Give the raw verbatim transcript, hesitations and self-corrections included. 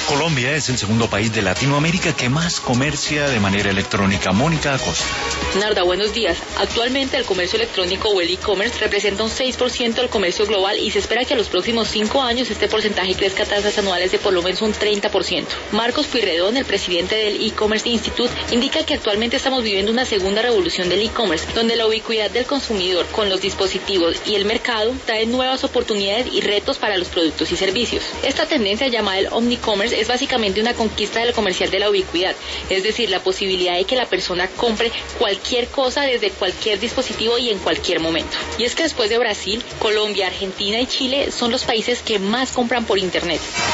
Colombia es el segundo país de Latinoamérica que más comercia de manera electrónica. Mónica Acosta. Narda, buenos días. Actualmente el comercio electrónico o el e-commerce representa un seis por ciento del comercio global y se espera que a los próximos cinco años este porcentaje crezca a tasas anuales de por lo menos un treinta por ciento. Marcos Pueyrredón, el presidente del e-commerce Institute, indica que actualmente estamos viviendo una segunda revolución del e-commerce, donde la ubicuidad del consumidor con los dispositivos y el mercado trae nuevas oportunidades y retos para los productos y servicios. Esta tendencia llamada el omnicommerce es básicamente una conquista del comercial de la ubicuidad, es decir, la posibilidad de que la persona compre cualquier cosa desde cualquier dispositivo y en cualquier momento. Y es que después de Brasil, Colombia, Argentina y Chile son los países que más compran por Internet.